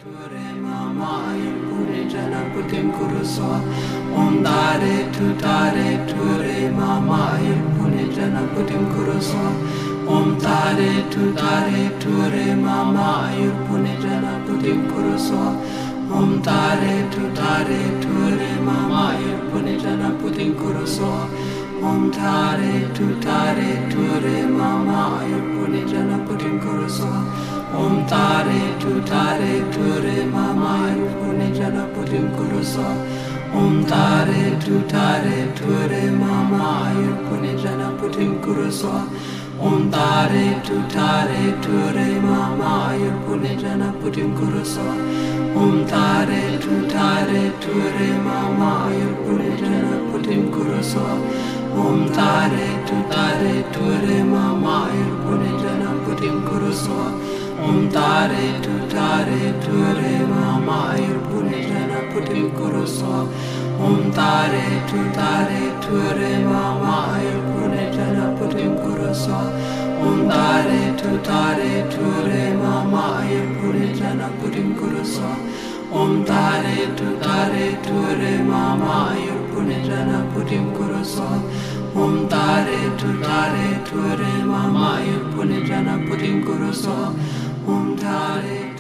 Ture mama pune jana putim kuruso. Om tare ture mama pune jana putim kuruso. Om tare ture mama pune jana putim kuruso. Om tare ture mama pune jana putim kuruso. Om tare ture mama pune jana putim kuruso. Om tare ture mama pune jana putim kuruso. Om tare ture mama pune jana putim kuruso. Om tare ture mama pune jana putim kuruso. Om tare ture mama pune jana putim kuruso. Om tare ture mama pune jana putim kuruso. Om tare ture mama pune jana putim kuruso. Om tare ture mama pune jana putim kuruso. Om tare ture mama pune jana putim kuruso. Om tare ture mama pune jana putim kuruso. Om tare ture mama pune jana putim kuruso. Om tare